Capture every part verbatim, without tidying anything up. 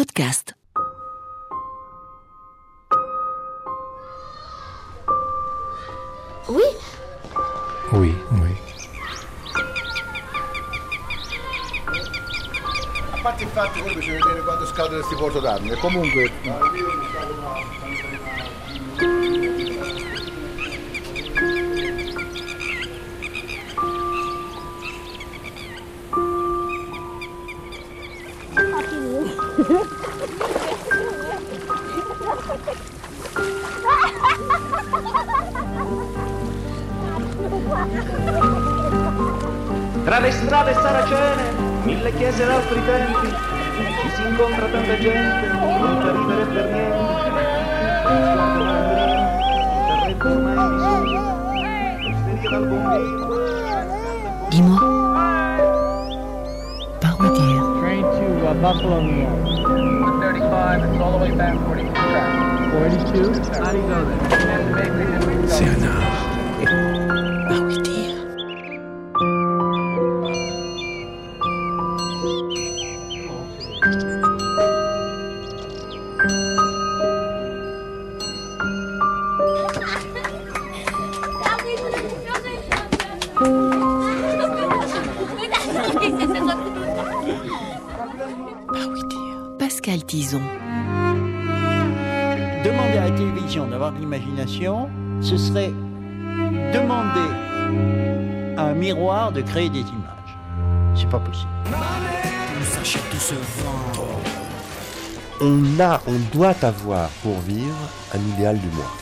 podcast. Oui? Oui, oui. A parte il fatto che poi bisogna vedere quando scade questi porto d'armi, e comunque... Tra le strade saracene, mille chiese d'altri tempi, ci si incontra tanta gente, non per ridere per niente. Sguardo malandrino, il carretto ormai vissuto, osteria dal bombino. Dis-moi, par où dire? Train to uh, Buffalo, New York. thirty-five, it's all the way back, forty-two track. forty-two? How do you go there? C'est un art. Par où dire? Par où dire? Pascal Tison. Demander à la télévision d'avoir de l'imagination, ce serait demander à un miroir de créer des images. C'est pas possible. On a, on doit avoir pour vivre un idéal du moi.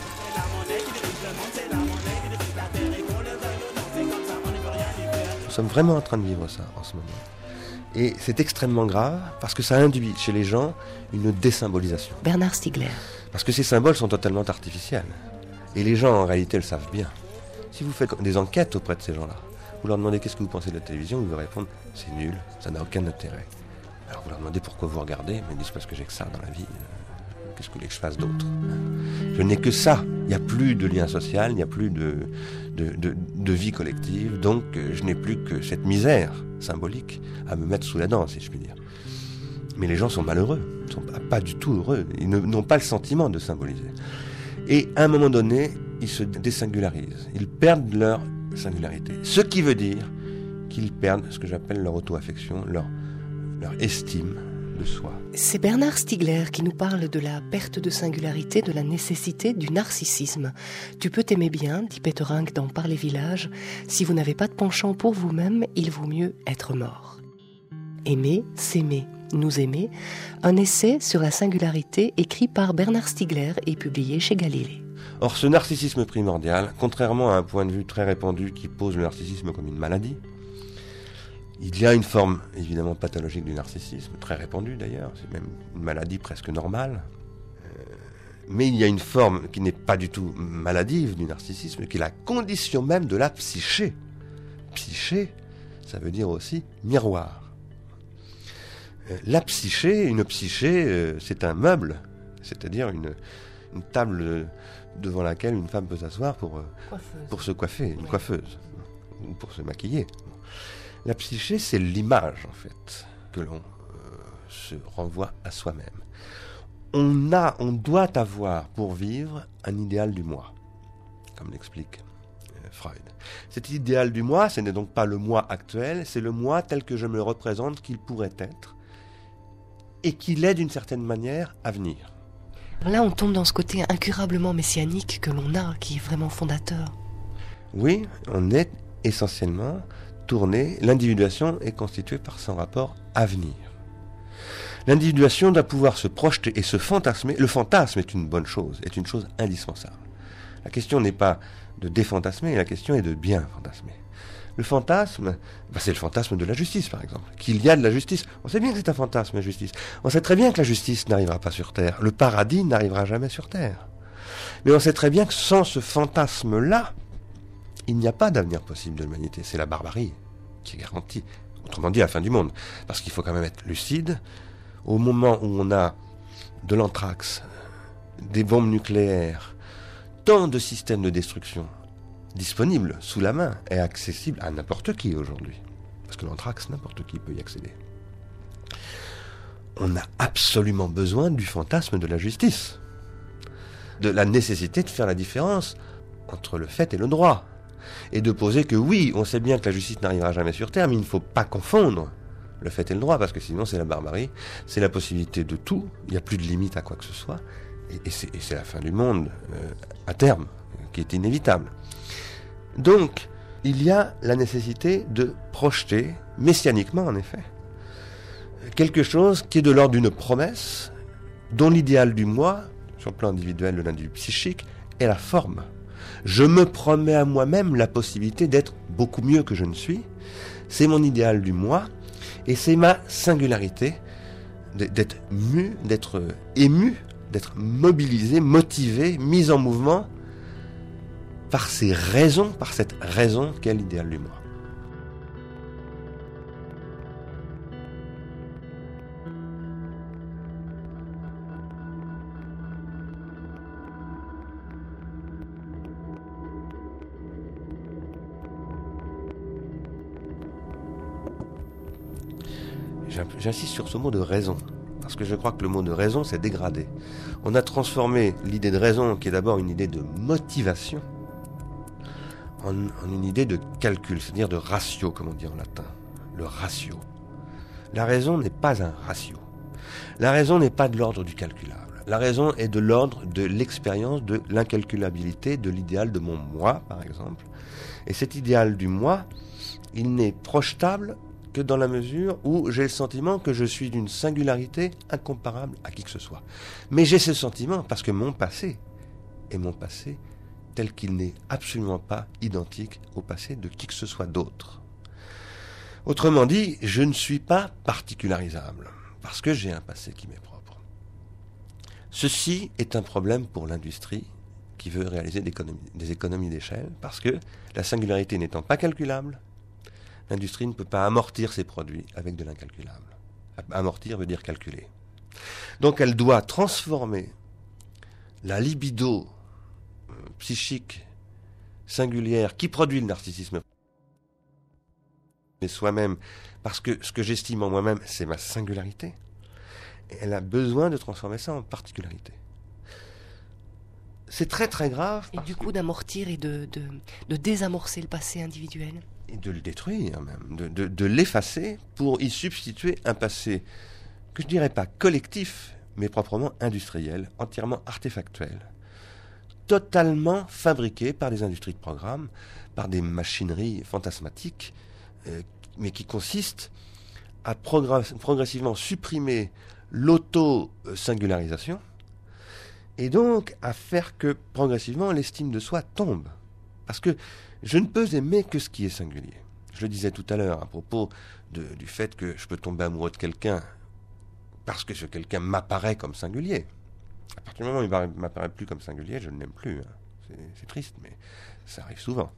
Nous sommes vraiment en train de vivre ça en ce moment. Et c'est extrêmement grave parce que ça induit chez les gens une désymbolisation. Bernard Stiegler. Parce que ces symboles sont totalement artificiels. Et les gens en réalité le savent bien. Si vous faites des enquêtes auprès de ces gens-là, vous leur demandez qu'est-ce que vous pensez de la télévision, ils vous répondent c'est nul, ça n'a aucun intérêt. Alors vous leur demandez pourquoi vous regardez, mais ils disent parce que j'ai que ça dans la vie. Qu'est-ce que vous voulez que je fasse d'autre? Je n'ai que ça. Il n'y a plus de lien social, il n'y a plus de, de, de, de vie collective. Donc je n'ai plus que cette misère symbolique à me mettre sous la dent, si je puis dire. Mais les gens sont malheureux, ils ne sont pas, pas du tout heureux. Ils ne, n'ont pas le sentiment de symboliser. Et à un moment donné, ils se désingularisent. Ils perdent leur singularité. Ce qui veut dire qu'ils perdent ce que j'appelle leur auto-affection, leur, leur estime de soi. C'est Bernard Stiegler qui nous parle de la perte de singularité, de la nécessité du narcissisme. Tu peux t'aimer bien, dit Petterenck dans Par les villages. Si vous n'avez pas de penchant pour vous-même, il vaut mieux être mort. Aimer, s'aimer, nous aimer, un essai sur la singularité écrit par Bernard Stiegler et publié chez Galilée. Or, ce narcissisme primordial, contrairement à un point de vue très répandu qui pose le narcissisme comme une maladie, il y a une forme évidemment pathologique du narcissisme, très répandue d'ailleurs, c'est même une maladie presque normale, euh, mais il y a une forme qui n'est pas du tout maladive du narcissisme, qui est la condition même de la psyché. Psyché, ça veut dire aussi miroir. Euh, la psyché, une psyché, euh, c'est un meuble, c'est-à-dire une, une table devant laquelle une femme peut s'asseoir pour, euh, pour se coiffer, une oui. coiffeuse, ou pour se maquiller. La psyché, c'est l'image, en fait, que l'on euh, se renvoie à soi-même. On a, on doit avoir, pour vivre, un idéal du moi, comme l'explique euh, Freud. Cet idéal du moi, ce n'est donc pas le moi actuel, c'est le moi tel que je me le représente qu'il pourrait être, et qu'il est, d'une certaine manière, à venir. Là, on tombe dans ce côté incurablement messianique que l'on a, qui est vraiment fondateur. Oui, on est essentiellement tourné, l'individuation est constituée par son rapport à venir. L'individuation doit pouvoir se projeter et se fantasmer. Le fantasme est une bonne chose, est une chose indispensable. La question n'est pas de défantasmer, la question est de bien fantasmer. Le fantasme, bah c'est le fantasme de la justice, par exemple. Qu'il y a de la justice. On sait bien que c'est un fantasme, la justice. On sait très bien que la justice n'arrivera pas sur Terre. Le paradis n'arrivera jamais sur Terre. Mais on sait très bien que sans ce fantasme-là, il n'y a pas d'avenir possible de l'humanité. C'est la barbarie qui est garantie. Autrement dit, la fin du monde. Parce qu'il faut quand même être lucide. Au moment où on a de l'anthrax, des bombes nucléaires, tant de systèmes de destruction disponibles sous la main et accessibles à n'importe qui aujourd'hui. Parce que l'anthrax, n'importe qui peut y accéder. on a absolument besoin du fantasme de la justice, de la nécessité de faire la différence entre le fait et le droit, et de poser que oui, on sait bien que la justice n'arrivera jamais sur Terre, mais il ne faut pas confondre le fait et le droit, parce que sinon c'est la barbarie, c'est la possibilité de tout, il n'y a plus de limite à quoi que ce soit, et, et, c'est, et c'est la fin du monde, euh, à terme, qui est inévitable. Donc, il y a la nécessité de projeter, messianiquement en effet, quelque chose qui est de l'ordre d'une promesse, dont l'idéal du moi, sur le plan individuel, de l'individu psychique, est la forme. Je me promets à moi-même la possibilité d'être beaucoup mieux que je ne suis, c'est mon idéal du moi, et c'est ma singularité d'être mu, d'être ému, d'être mobilisé, motivé, mis en mouvement par ces raisons, par cette raison qu'est l'idéal du moi. J'insiste sur ce mot de raison, parce que je crois que le mot de raison s'est dégradé. On a transformé l'idée de raison, qui est d'abord une idée de motivation, en, en une idée de calcul, c'est-à-dire de ratio, comme on dit en latin. Le ratio. La raison n'est pas un ratio. La raison n'est pas de l'ordre du calculable. La raison est de l'ordre de l'expérience, de l'incalculabilité, de l'idéal de mon moi, par exemple. Et cet idéal du moi, il n'est projetable que dans la mesure où j'ai le sentiment que je suis d'une singularité incomparable à qui que ce soit. Mais j'ai ce sentiment parce que mon passé est mon passé tel qu'il n'est absolument pas identique au passé de qui que ce soit d'autre. Autrement dit, je ne suis pas particularisable parce que j'ai un passé qui m'est propre. Ceci est un problème pour l'industrie qui veut réaliser des économies, des économies d'échelle parce que la singularité n'étant pas calculable, l'industrie ne peut pas amortir ses produits avec de l'incalculable. Amortir veut dire calculer. Donc elle doit transformer la libido euh, psychique singulière qui produit le narcissisme mais soi-même, parce que ce que j'estime en moi-même, c'est ma singularité. Et elle a besoin de transformer ça en particularité. C'est très très grave. Et du coup d'amortir et de, de, de désamorcer le passé individuel. Et de le détruire même, de, de, de l'effacer pour y substituer un passé que je dirais pas collectif, mais proprement industriel, entièrement artefactuel, totalement fabriqué par des industries de programme, par des machineries fantasmatiques, euh, mais qui consistent à progress- progressivement supprimer l'auto-singularisation et donc à faire que progressivement l'estime de soi tombe. Parce que je ne peux aimer que ce qui est singulier. Je le disais tout à l'heure à propos de, du fait que je peux tomber amoureux de quelqu'un parce que ce quelqu'un m'apparaît comme singulier. À partir du moment où il ne m'apparaît plus comme singulier, je ne l'aime plus. Hein. C'est, c'est triste, mais ça arrive souvent.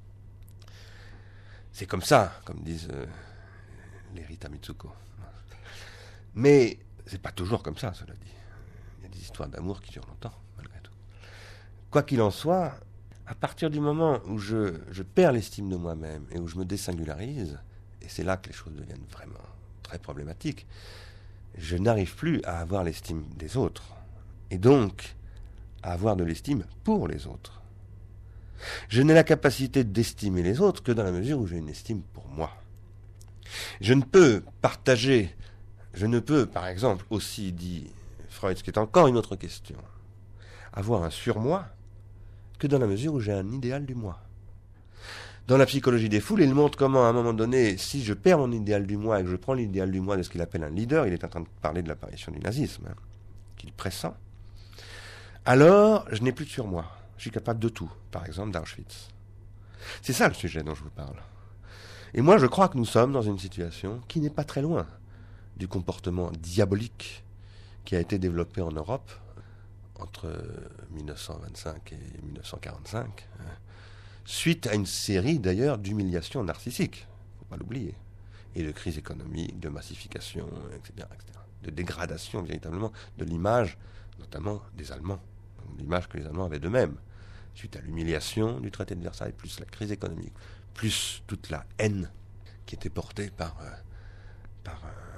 C'est comme ça, comme disent euh, les Rita Mitsuko. Mais c'est pas toujours comme ça, cela dit. Il y a des histoires d'amour qui durent longtemps, malgré tout. Quoi qu'il en soit, à partir du moment où je, je perds l'estime de moi-même et où je me désingularise, et c'est là que les choses deviennent vraiment très problématiques, je n'arrive plus à avoir l'estime des autres, et donc à avoir de l'estime pour les autres. Je n'ai la capacité d'estimer les autres que dans la mesure où j'ai une estime pour moi. Je ne peux partager, je ne peux, par exemple, aussi, dit Freud, ce qui est encore une autre question, avoir un surmoi que dans la mesure où j'ai un idéal du moi. Dans la psychologie des foules, il montre comment, à un moment donné, si je perds mon idéal du moi et que je prends l'idéal du moi de ce qu'il appelle un leader, il est en train de parler de l'apparition du nazisme, hein, qu'il pressent, alors je n'ai plus de surmoi. Je suis capable de tout, par exemple d'Auschwitz. C'est ça le sujet dont je vous parle. Et moi, je crois que nous sommes dans une situation qui n'est pas très loin du comportement diabolique qui a été développé en Europe entre dix-neuf cent vingt-cinq et dix-neuf cent quarante-cinq, hein, suite à une série d'ailleurs d'humiliations narcissiques, il ne faut pas l'oublier, et de crises économiques, de massification, et cetera, et cetera, de dégradation véritablement de l'image, notamment des Allemands, l'image que les Allemands avaient d'eux-mêmes, suite à l'humiliation du traité de Versailles, plus la crise économique, plus toute la haine qui était portée par, euh, par un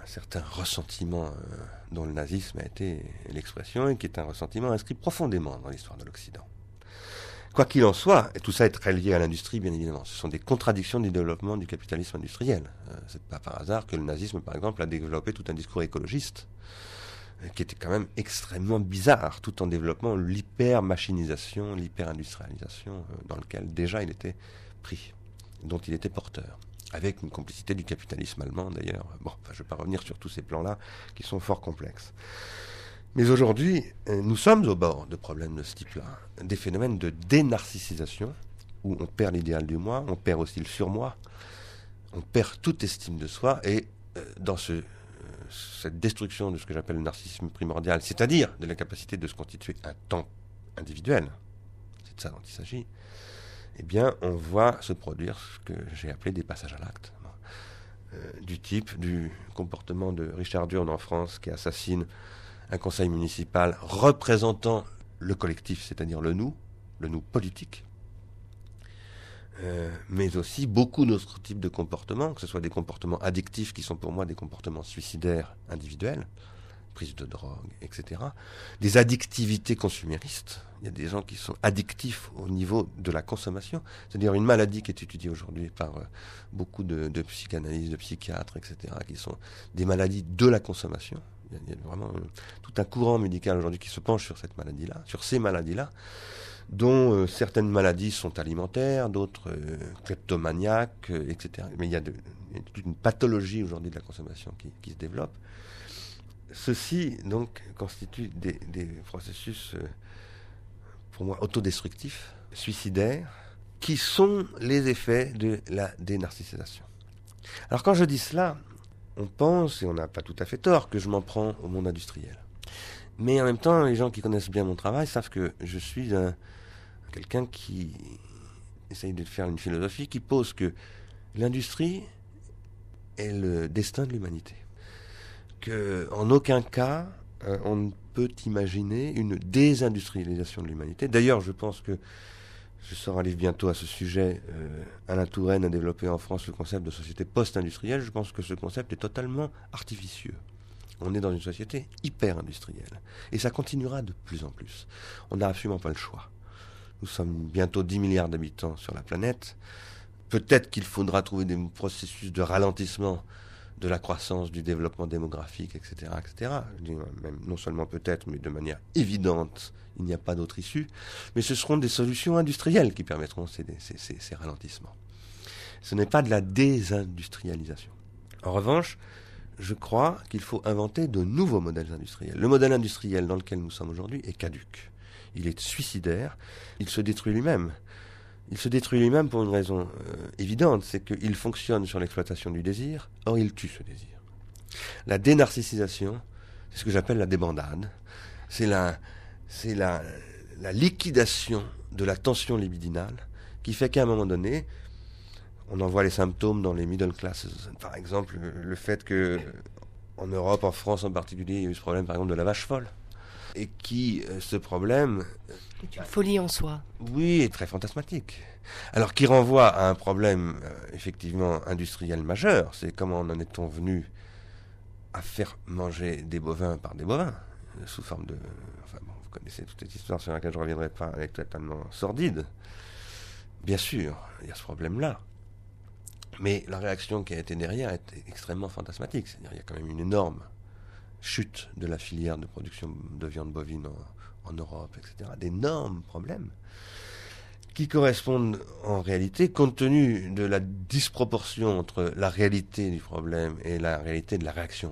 un certain ressentiment euh, dont le nazisme a été l'expression et qui est un ressentiment inscrit profondément dans l'histoire de l'Occident. Quoi qu'il en soit, et tout ça est très lié à l'industrie, bien évidemment. Ce sont des contradictions du développement du capitalisme industriel. Euh, c'est pas par hasard que le nazisme, par exemple, a développé tout un discours écologiste, euh, qui était quand même extrêmement bizarre, tout en développant l'hyper-machinisation, l'hyper-industrialisation, euh, dans lequel déjà il était pris, dont il était porteur, avec une complicité du capitalisme allemand, d'ailleurs. Bon, enfin, je ne vais pas revenir sur tous ces plans-là, qui sont fort complexes. Mais aujourd'hui, nous sommes au bord de problèmes de ce type-là, des phénomènes de dénarcissisation, où on perd l'idéal du moi, on perd aussi le surmoi, on perd toute estime de soi, et euh, dans ce, euh, cette destruction de ce que j'appelle le narcissisme primordial, c'est-à-dire de la capacité de se constituer un temps individuel, c'est de ça dont il s'agit, eh bien, on voit se produire ce que j'ai appelé des passages à l'acte, euh, du type du comportement de Richard Durn en France, qui assassine un conseil municipal représentant le collectif, c'est-à-dire le nous, le nous politique, euh, mais aussi beaucoup d'autres types de comportements, que ce soit des comportements addictifs qui sont pour moi des comportements suicidaires individuels, prise de drogue, et cetera, des addictivités consuméristes. Il y a des gens qui sont addictifs au niveau de la consommation, c'est-à-dire une maladie qui est étudiée aujourd'hui par euh, beaucoup de, de psychanalystes, de psychiatres, et cetera, qui sont des maladies de la consommation. Il y a vraiment euh, tout un courant médical aujourd'hui qui se penche sur cette maladie-là, sur ces maladies-là, dont euh, certaines maladies sont alimentaires, d'autres euh, kleptomaniaques, euh, et cetera. Mais il y a, de, il y a toute une pathologie aujourd'hui de la consommation qui, qui se développe. Ceci, donc, constitue des, des processus, euh, pour moi, autodestructifs, suicidaires, qui sont les effets de la dénarcissisation. Alors, quand je dis cela, on pense, et on n'a pas tout à fait tort, que je m'en prends au monde industriel. Mais en même temps, les gens qui connaissent bien mon travail savent que je suis un, quelqu'un qui essaye de faire une philosophie qui pose que l'industrie est le destin de l'humanité. Qu'en aucun cas, euh, on ne peut imaginer une désindustrialisation de l'humanité. D'ailleurs, je pense que je sors un livre bientôt à ce sujet. Euh, Alain Touraine a développé en France le concept de société post-industrielle. Je pense que ce concept est totalement artificieux. On est dans une société hyper-industrielle. Et ça continuera de plus en plus. On n'a absolument pas le choix. Nous sommes bientôt dix milliards d'habitants sur la planète. Peut-être qu'il faudra trouver des processus de ralentissement de la croissance, du développement démographique, et cetera, et cetera. Même, non seulement peut-être, mais de manière évidente, il n'y a pas d'autre issue. Mais ce seront des solutions industrielles qui permettront ces, ces, ces, ces ralentissements. Ce n'est pas de la désindustrialisation. En revanche, je crois qu'il faut inventer de nouveaux modèles industriels. Le modèle industriel dans lequel nous sommes aujourd'hui est caduc. Il est suicidaire, il se détruit lui-même. Il se détruit lui-même pour une raison euh, évidente, c'est qu'il fonctionne sur l'exploitation du désir, or il tue ce désir. La dénarcissisation, c'est ce que j'appelle la débandade, c'est la, c'est la, la liquidation de la tension libidinale qui fait qu'à un moment donné, on en voit les symptômes dans les middle classes. Par exemple, le fait que en Europe, en France en particulier, il y a eu ce problème par exemple de la vache folle. Et qui, euh, ce problème... C'est une folie en soi. Oui, est très fantasmatique. Alors, qui renvoie à un problème, euh, effectivement, industriel majeur. C'est comment en est-on venu à faire manger des bovins par des bovins, euh, sous forme de... Enfin, bon, vous connaissez toute cette histoire sur laquelle je ne reviendrai pas, elle est totalement sordide. Bien sûr, il y a ce problème-là. Mais la réaction qui a été derrière est extrêmement fantasmatique. C'est-à-dire qu'il y a quand même une énorme chute de la filière de production de viande bovine en, en Europe, et cetera. D'énormes problèmes qui correspondent en réalité, compte tenu de la disproportion entre la réalité du problème et la réalité de la réaction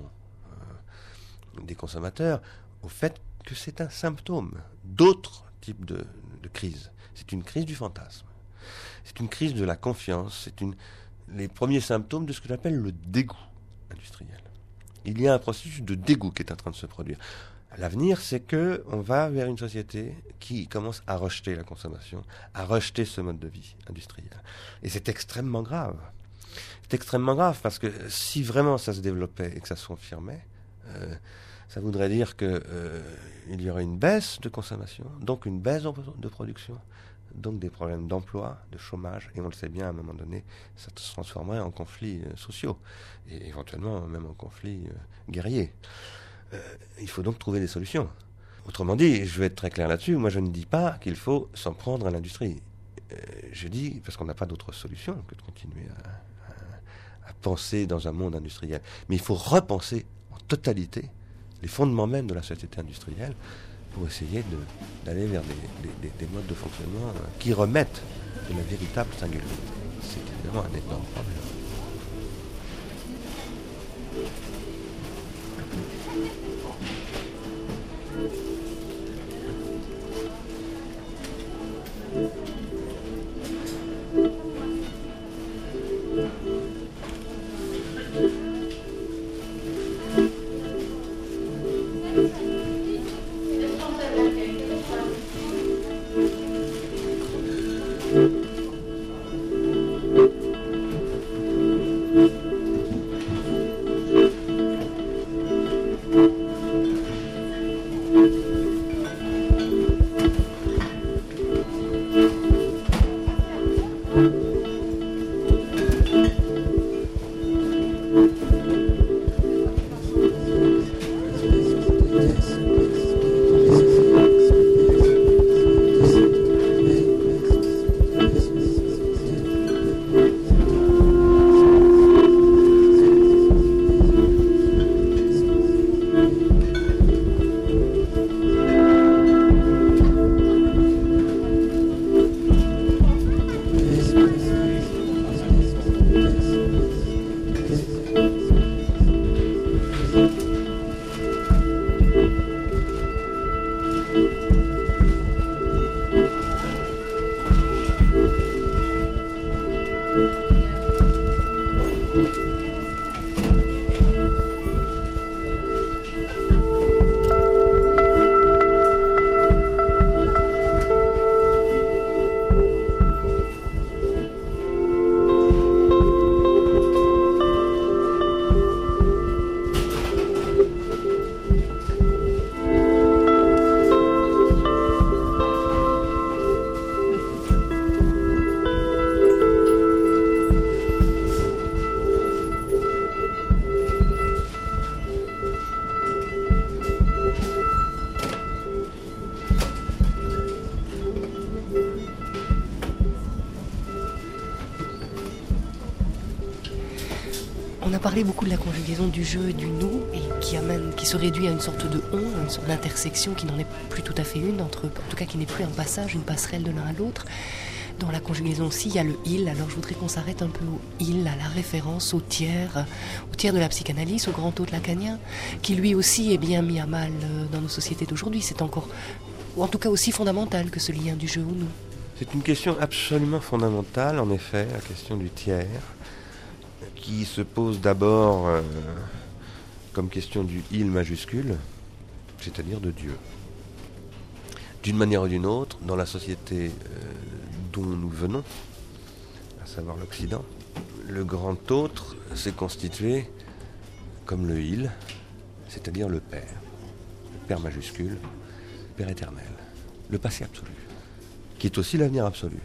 euh, des consommateurs, au fait que c'est un symptôme d'autres types de, de crise. C'est une crise du fantasme. C'est une crise de la confiance. C'est une, les premiers symptômes de ce que j'appelle le dégoût industriel. Il y a un processus de dégoût qui est en train de se produire. L'avenir, c'est qu'on va vers une société qui commence à rejeter la consommation, à rejeter ce mode de vie industriel. Et c'est extrêmement grave. C'est extrêmement grave parce que si vraiment ça se développait et que ça se confirmait, euh, ça voudrait dire qu'il euh, y aurait une baisse de consommation, donc une baisse de production, donc des problèmes d'emploi, de chômage, et on le sait bien, à un moment donné, ça se transformerait en conflits euh, sociaux, et éventuellement même en conflits euh, guerriers. Euh, il faut donc trouver des solutions. Autrement dit, je vais être très clair là-dessus, moi je ne dis pas qu'il faut s'en prendre à l'industrie. Euh, je dis, parce qu'on n'a pas d'autre solution que de continuer à, à, à penser dans un monde industriel. Mais il faut repenser en totalité les fondements même de la société industrielle pour essayer de, d'aller vers des, des, des modes de fonctionnement qui remettent de la véritable singularité. C'est évidemment un énorme problème. On a parlé beaucoup de la conjugaison du je et du nous, et qui amène, qui se réduit à une sorte de on, une sorte d'intersection qui n'en est plus tout à fait une, entre, en tout cas qui n'est plus un passage, une passerelle de l'un à l'autre. Dans la conjugaison aussi, il y a le il, alors je voudrais qu'on s'arrête un peu au il, à la référence au tiers, au tiers de la psychanalyse, au grand hôte lacanien, qui lui aussi est bien mis à mal dans nos sociétés d'aujourd'hui. C'est encore, ou en tout cas aussi fondamental que ce lien du je au nous. C'est une question absolument fondamentale, en effet, la question du tiers, qui se pose d'abord euh, comme question du il majuscule, c'est-à-dire de Dieu. D'une manière ou d'une autre, dans la société euh, dont nous venons, à savoir l'Occident, le grand autre s'est constitué comme le il, c'est-à-dire le Père. Le Père majuscule, Père éternel, le passé absolu, qui est aussi l'avenir absolu.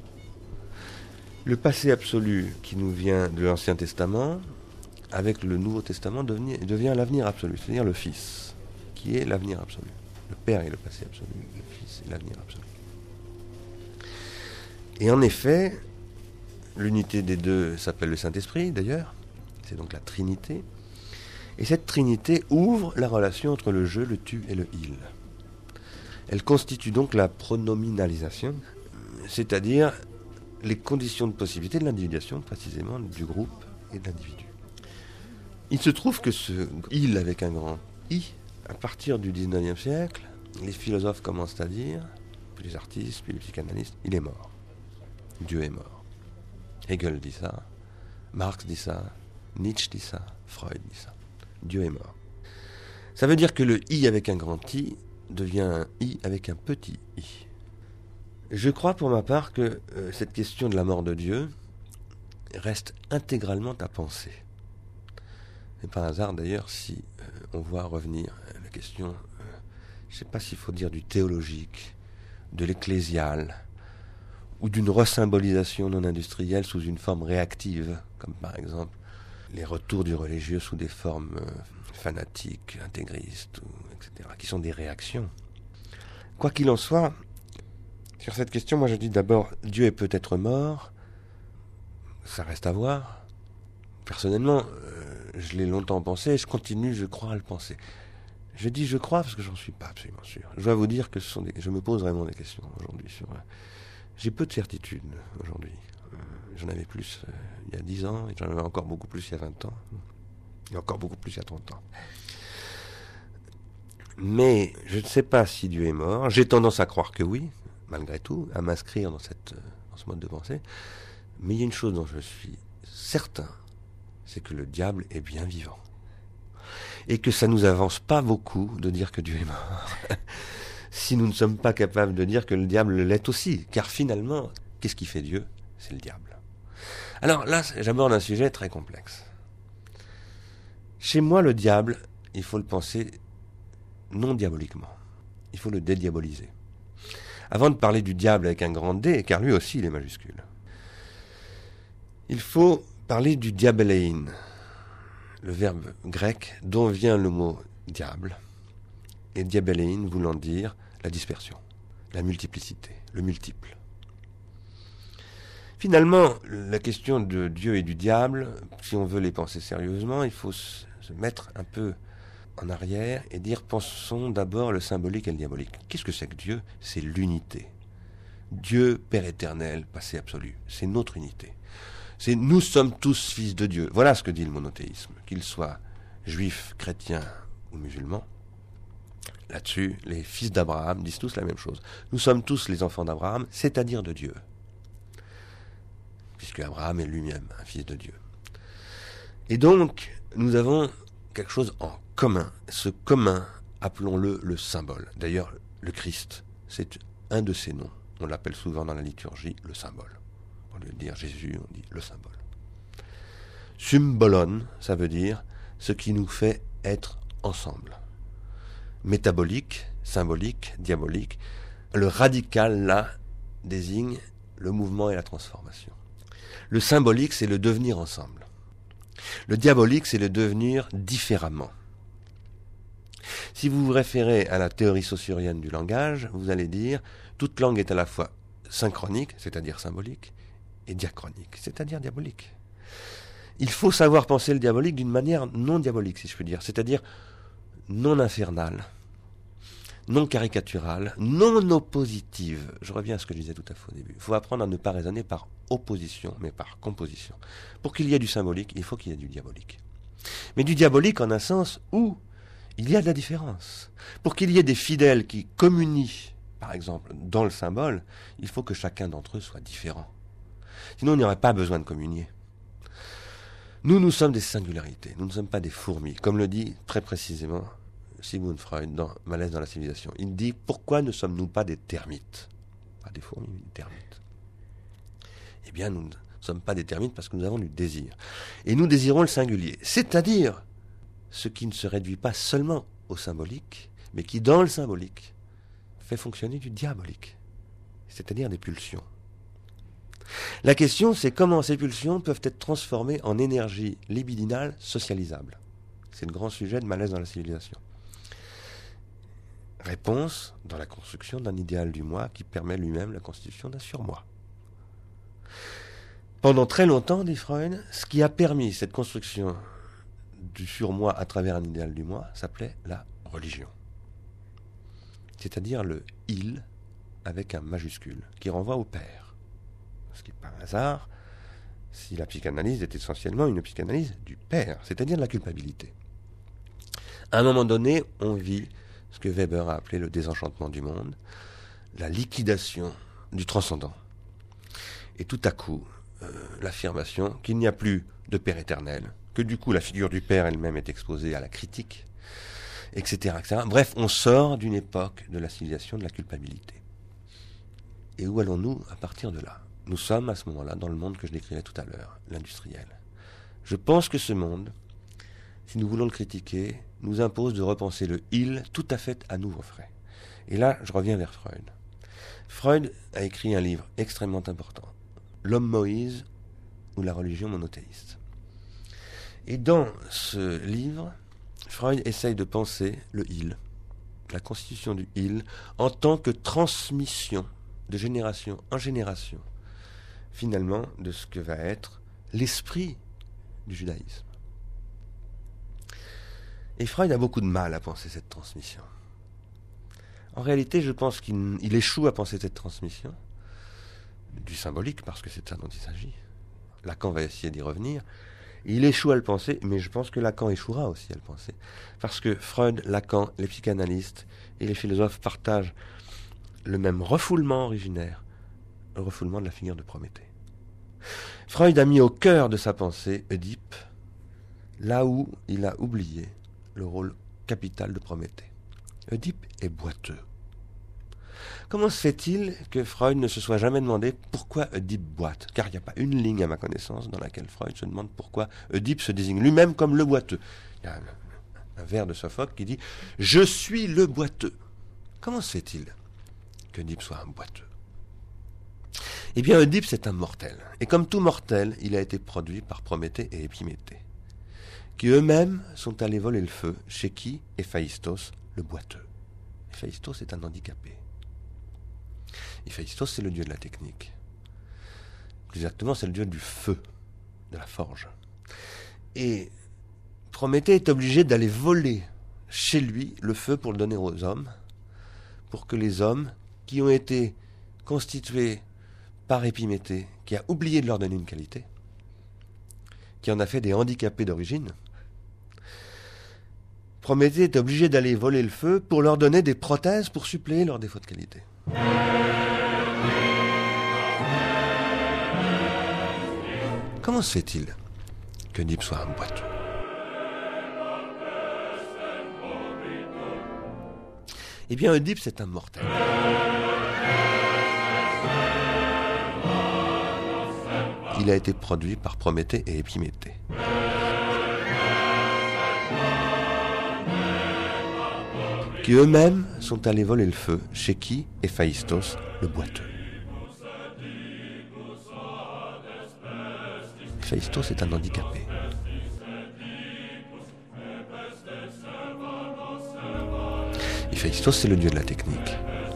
Le passé absolu qui nous vient de l'Ancien Testament, avec le Nouveau Testament, devient, devient l'avenir absolu, c'est-à-dire le Fils, qui est l'avenir absolu. Le Père est le passé absolu, le Fils est l'avenir absolu. Et en effet, l'unité des deux s'appelle le Saint-Esprit, d'ailleurs, c'est donc la Trinité, et cette Trinité ouvre la relation entre le je, le tu et le il. Elle constitue donc la pronominalisation, c'est-à-dire les conditions de possibilité de l'individuation, précisément, du groupe et de l'individu. Il se trouve que ce « il » avec un grand « i », à partir du dix-neuvième siècle, les philosophes commencent à dire, puis les artistes, puis les psychanalystes, il est mort. Dieu est mort. Hegel dit ça, Marx dit ça, Nietzsche dit ça, Freud dit ça. Dieu est mort. Ça veut dire que le « i » avec un grand « i » devient un « i » avec un petit « i ». Je crois pour ma part que euh, cette question de la mort de Dieu reste intégralement à penser. C'est pas un hasard d'ailleurs si euh, on voit revenir euh, la question, euh, je ne sais pas s'il faut dire du théologique, de l'ecclésial, ou d'une resymbolisation non industrielle sous une forme réactive, comme par exemple les retours du religieux sous des formes euh, fanatiques, intégristes, ou, et cetera, qui sont des réactions. Quoi qu'il en soit, sur cette question, moi je dis d'abord, Dieu est peut-être mort, ça reste à voir. Personnellement, euh, je l'ai longtemps pensé, et je continue, je crois, à le penser. Je dis je crois parce que j'en suis pas absolument sûr. Je dois vous dire que ce sont des, je me pose vraiment des questions aujourd'hui sur... Euh, j'ai peu de certitudes aujourd'hui. Euh, j'en avais plus euh, il y a dix ans, et j'en avais encore beaucoup plus il y a vingt ans, et encore beaucoup plus il y a trente ans. Mais je ne sais pas si Dieu est mort. J'ai tendance à croire que oui, malgré tout, à m'inscrire dans, cette, dans ce mode de pensée. Mais il y a une chose dont je suis certain, c'est que le diable est bien vivant. Et que ça ne nous avance pas beaucoup de dire que Dieu est mort. Si nous ne sommes pas capables de dire que le diable l'est aussi. Car finalement, qu'est-ce qui fait Dieu ? C'est le diable. Alors là, j'aborde un sujet très complexe. Chez moi, le diable, il faut le penser non diaboliquement. Il faut le dédiaboliser. Avant de parler du diable avec un grand D, car lui aussi il est majuscule, il faut parler du diabelein, le verbe grec dont vient le mot diable, et diabelein voulant dire la dispersion, la multiplicité, le multiple. Finalement, la question de Dieu et du diable, si on veut les penser sérieusement, il faut se mettre un peu en arrière et dire, pensons d'abord le symbolique et le diabolique. Qu'est-ce que c'est que Dieu ? C'est l'unité. Dieu, Père éternel, passé absolu, c'est notre unité. C'est nous sommes tous fils de Dieu. Voilà ce que dit le monothéisme, qu'il soit juif, chrétien ou musulman. Là-dessus, les fils d'Abraham disent tous la même chose. Nous sommes tous les enfants d'Abraham, c'est-à-dire de Dieu. Puisque Abraham est lui-même un fils de Dieu. Et donc, nous avons quelque chose en commun. Ce commun, appelons-le le symbole. D'ailleurs, le Christ, c'est un de ses noms. On l'appelle souvent dans la liturgie le symbole. Au lieu de dire Jésus, on dit le symbole. Symbolon, ça veut dire ce qui nous fait être ensemble. Métabolique, symbolique, diabolique. Le radical, là, désigne le mouvement et la transformation. Le symbolique, c'est le devenir ensemble. Le diabolique, c'est le devenir différemment. Si vous vous référez à la théorie saussurienne du langage, vous allez dire toute langue est à la fois synchronique, c'est-à-dire symbolique, et diachronique, c'est-à-dire diabolique. Il faut savoir penser le diabolique d'une manière non diabolique, si je puis dire, c'est-à-dire non infernale, non caricaturale, non oppositive. Je reviens à ce que je disais tout à fait au début. Il faut apprendre à ne pas raisonner par opposition, mais par composition. Pour qu'il y ait du symbolique, il faut qu'il y ait du diabolique. Mais du diabolique en un sens où il y a de la différence. Pour qu'il y ait des fidèles qui communient, par exemple, dans le symbole, il faut que chacun d'entre eux soit différent. Sinon, on n'aurait pas besoin de communier. Nous, nous sommes des singularités, nous ne sommes pas des fourmis, comme le dit très précisément Sigmund Freud dans Malaise dans la civilisation. Il dit, pourquoi ne sommes-nous pas des termites ? Pas des fourmis, mais des termites. Eh bien, nous ne sommes pas des termites parce que nous avons du désir. Et nous désirons le singulier, c'est-à-dire ce qui ne se réduit pas seulement au symbolique, mais qui, dans le symbolique, fait fonctionner du diabolique, c'est-à-dire des pulsions. La question, c'est comment ces pulsions peuvent être transformées en énergie libidinale socialisable. C'est le grand sujet de Malaise dans la civilisation. Réponse dans la construction d'un idéal du moi qui permet lui-même la constitution d'un surmoi. Pendant très longtemps, dit Freud, ce qui a permis cette construction du surmoi à travers un idéal du moi s'appelait la religion. C'est-à-dire le « il » avec un majuscule qui renvoie au Père. Ce qui, par hasard, si la psychanalyse est essentiellement une psychanalyse du Père, c'est-à-dire de la culpabilité. À un moment donné, on vit ce que Weber a appelé le désenchantement du monde, la liquidation du transcendant. Et tout à coup, euh, l'affirmation qu'il n'y a plus de Père éternel, que du coup la figure du Père elle-même est exposée à la critique, et cetera, et cetera. Bref, on sort d'une époque de la civilisation de la culpabilité. Et où allons-nous à partir de là ? Nous sommes à ce moment-là dans le monde que je décrivais tout à l'heure, l'industriel. Je pense que ce monde, si nous voulons le critiquer, nous impose de repenser le « il » tout à fait à nouveau frais. Et là, je reviens vers Freud. Freud a écrit un livre extrêmement important, L'homme Moïse ou la religion monothéiste. Et dans ce livre, Freud essaye de penser le il, la constitution du il, en tant que transmission de génération en génération, finalement, de ce que va être l'esprit du judaïsme. Et Freud a beaucoup de mal à penser cette transmission. En réalité, je pense qu'il il échoue à penser cette transmission, du symbolique, parce que c'est de ça dont il s'agit. Lacan va essayer d'y revenir. Il échoue à le penser, mais je pense que Lacan échouera aussi à le penser. Parce que Freud, Lacan, les psychanalystes et les philosophes partagent le même refoulement originaire, le refoulement de la figure de Prométhée. Freud a mis au cœur de sa pensée Oedipe, là où il a oublié le rôle capital de Prométhée. Oedipe est boiteux. Comment se fait-il que Freud ne se soit jamais demandé pourquoi Oedipe boite? Car il n'y a pas une ligne à ma connaissance dans laquelle Freud se demande pourquoi Oedipe se désigne lui-même comme le boiteux. Il y a un, un vers de Sophocle qui dit « Je suis le boiteux ». Comment se fait-il qu'Oedipe soit un boiteux? Eh bien, Oedipe, c'est un mortel. Et comme tout mortel, il a été produit par Prométhée et Épiméthée, qui eux-mêmes sont allés voler le feu chez qui? Héphaïstos, le boiteux. Héphaïstos est un handicapé. Héphaïstos, c'est le dieu de la technique. Plus exactement, c'est le dieu du feu, de la forge. Et Prométhée est obligé d'aller voler chez lui le feu pour le donner aux hommes, pour que les hommes, qui ont été constitués par Épiméthée, qui a oublié de leur donner une qualité, qui en a fait des handicapés d'origine, Prométhée est obligé d'aller voler le feu pour leur donner des prothèses pour suppléer leurs défauts de qualité. Comment se fait-il que Oedipe soit un boiteux? Eh bien, Oedipe, c'est un mortel. Il a été produit par Prométhée et Épiméthée. Qui eux-mêmes sont allés voler le feu chez qui? Héphaïstos, le boiteux. Héphaïstos est un handicapé. Héphaïstos, c'est le dieu de la technique.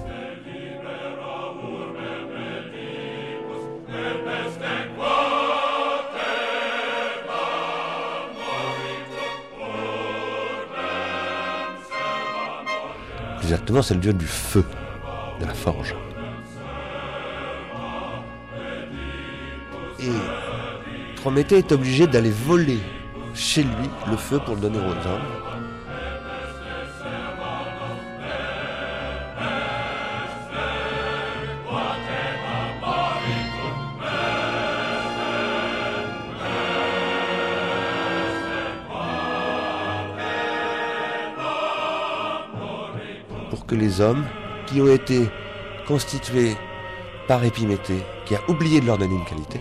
Exactement, c'est le dieu du feu, de la forge. Et Prométhée est obligé d'aller voler chez lui le feu pour le donner aux hommes. Pour que les hommes qui ont été constitués par Épiméthée, qui a oublié de leur donner une qualité,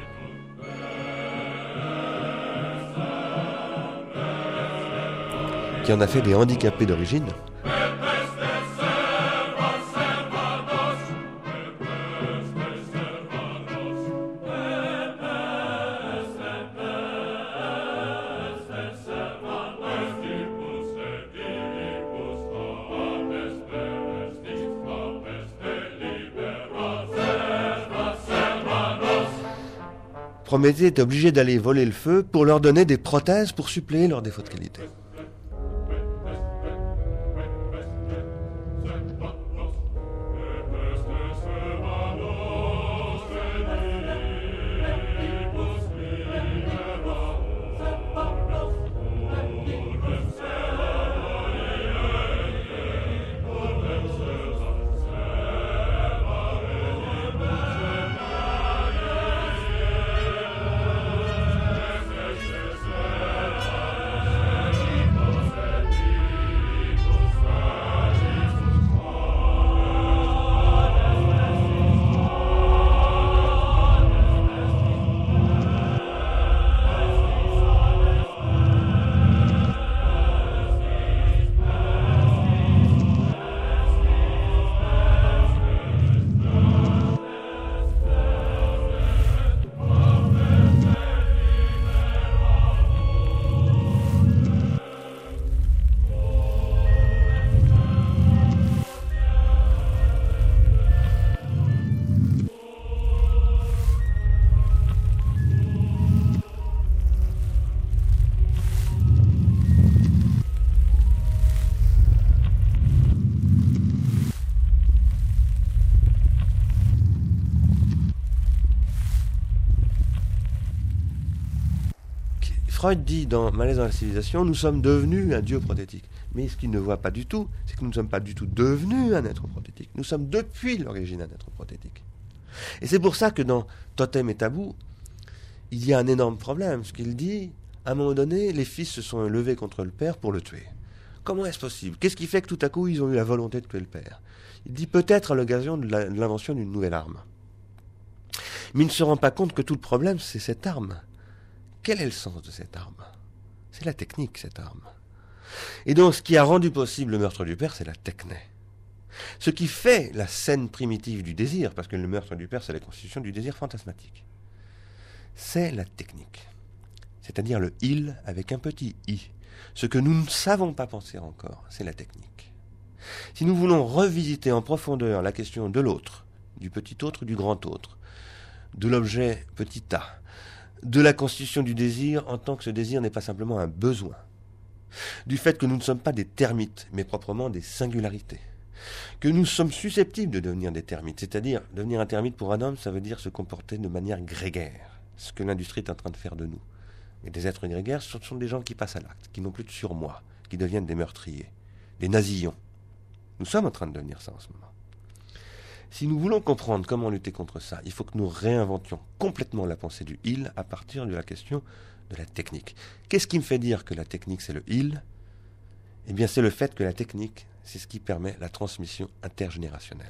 qui en a fait des handicapés d'origine, Prométhée est obligé d'aller voler le feu pour leur donner des prothèses pour suppléer leurs défauts de qualité. Freud dit dans Malaise dans la civilisation, nous sommes devenus un dieu prothétique. Mais ce qu'il ne voit pas du tout, c'est que nous ne sommes pas du tout devenus un être prothétique. Nous sommes depuis l'origine un être prothétique. Et c'est pour ça que dans Totem et Tabou, il y a un énorme problème. Ce qu'il dit, à un moment donné, les fils se sont levés contre le père pour le tuer. Comment est-ce possible? Qu'est-ce qui fait que tout à coup, ils ont eu la volonté de tuer le père? Il dit peut-être à l'occasion de l'invention d'une nouvelle arme. Mais il ne se rend pas compte que tout le problème, c'est cette arme. Quel est le sens de cette arme? C'est la technique, cette arme. Et donc, ce qui a rendu possible le meurtre du père, c'est la techné. Ce qui fait la scène primitive du désir, parce que le meurtre du père, c'est la constitution du désir fantasmatique, c'est la technique. C'est-à-dire le « il » avec un petit « i ». Ce que nous ne savons pas penser encore, c'est la technique. Si nous voulons revisiter en profondeur la question de l'autre, du petit autre, du grand autre, de l'objet petit a, de la constitution du désir en tant que ce désir n'est pas simplement un besoin, du fait que nous ne sommes pas des termites, mais proprement des singularités, que nous sommes susceptibles de devenir des termites, c'est-à-dire devenir un termite pour un homme, ça veut dire se comporter de manière grégaire, ce que l'industrie est en train de faire de nous. Mais des êtres grégaires, ce sont des gens qui passent à l'acte, qui n'ont plus de surmoi, qui deviennent des meurtriers, des nasillons. Nous sommes en train de devenir ça en ce moment. Si nous voulons comprendre comment lutter contre ça, il faut que nous réinventions complètement la pensée du « il » à partir de la question de la technique. Qu'est-ce qui me fait dire que la technique c'est le « il » ? Eh bien c'est le fait que la technique, c'est ce qui permet la transmission intergénérationnelle.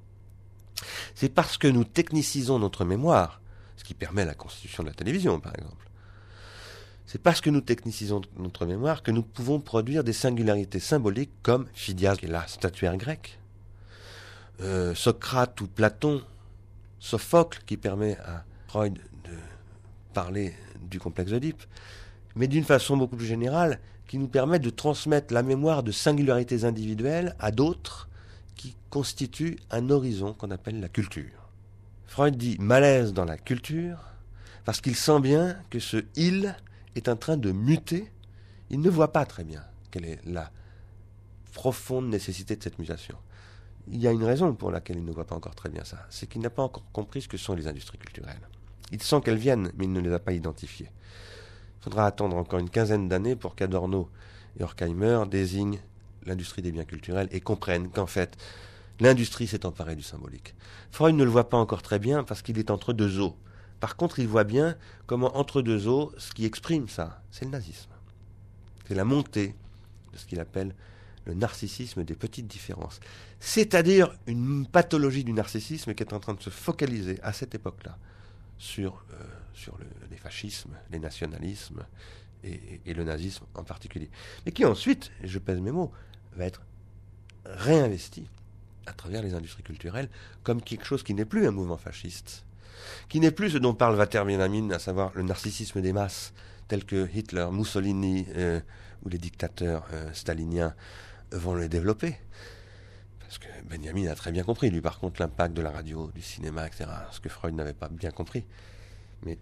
C'est parce que nous technicisons notre mémoire, ce qui permet la constitution de la télévision par exemple, c'est parce que nous technicisons notre mémoire que nous pouvons produire des singularités symboliques comme Phidias, qui est la statuaire grecque, Euh, Socrate ou Platon, Sophocle, qui permet à Freud de parler du complexe d'Oedipe, mais d'une façon beaucoup plus générale, qui nous permet de transmettre la mémoire de singularités individuelles à d'autres qui constituent un horizon qu'on appelle la culture. Freud dit malaise dans la culture, parce qu'il sent bien que ce « il » est en train de muter. Il ne voit pas très bien quelle est la profonde nécessité de cette mutation. Il y a une raison pour laquelle il ne voit pas encore très bien ça. C'est qu'il n'a pas encore compris ce que sont les industries culturelles. Il sent qu'elles viennent, mais il ne les a pas identifiées. Il faudra attendre encore une quinzaine d'années pour qu'Adorno et Horkheimer désignent l'industrie des biens culturels et comprennent qu'en fait, l'industrie s'est emparée du symbolique. Freud ne le voit pas encore très bien parce qu'il est entre deux eaux. Par contre, il voit bien comment entre deux eaux, ce qui exprime ça, c'est le nazisme. C'est la montée de ce qu'il appelle le narcissisme des petites différences. C'est-à-dire une pathologie du narcissisme qui est en train de se focaliser à cette époque-là sur, euh, sur le, les fascismes, les nationalismes et, et, et le nazisme en particulier. Mais qui ensuite, et je pèse mes mots, va être réinvesti à travers les industries culturelles comme quelque chose qui n'est plus un mouvement fasciste, qui n'est plus ce dont parle Walter Benjamin, à savoir le narcissisme des masses, tel que Hitler, Mussolini euh, ou les dictateurs euh, staliniens vont le développer. Parce que Benjamin a très bien compris, lui par contre, l'impact de la radio, du cinéma, et cetera, ce que Freud n'avait pas bien compris. Mais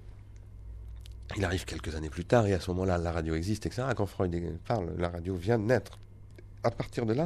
il arrive quelques années plus tard, et à ce moment-là, la radio existe, et cetera. Quand Freud parle, la radio vient de naître. À partir de là,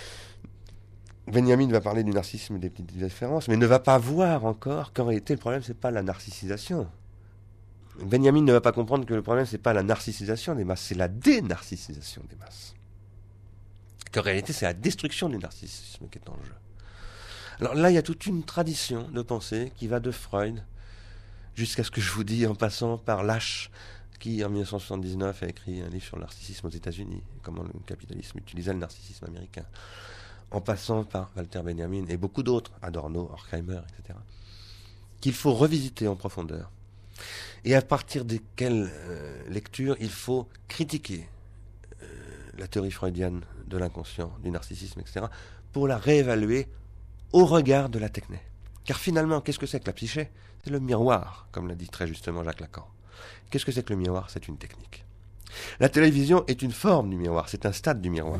Benjamin va parler du narcissisme des petites différences, mais ne va pas voir encore qu'en réalité, le problème, c'est pas la narcissisation. Benjamin ne va pas comprendre que le problème, c'est pas la narcissisation des masses, c'est la dénarcissisation des masses. Qu'en réalité, c'est la destruction du narcissisme qui est en jeu. Alors là, il y a toute une tradition de pensée qui va de Freud jusqu'à ce que je vous dis en passant par Lasch, qui en dix-neuf cent soixante-dix-neuf a écrit un livre sur le narcissisme aux États-Unis, comment le capitalisme utilisait le narcissisme américain, en passant par Walter Benjamin et beaucoup d'autres, Adorno, Horkheimer, et cetera, qu'il faut revisiter en profondeur. Et à partir desquelles euh, lectures il faut critiquer euh, la théorie freudienne de l'inconscient, du narcissisme, et cetera, pour la réévaluer au regard de la techné. Car finalement, qu'est-ce que c'est que la psyché ? C'est le miroir, comme l'a dit très justement Jacques Lacan. Qu'est-ce que c'est que le miroir ? C'est une technique. La télévision est une forme du miroir, c'est un stade du miroir.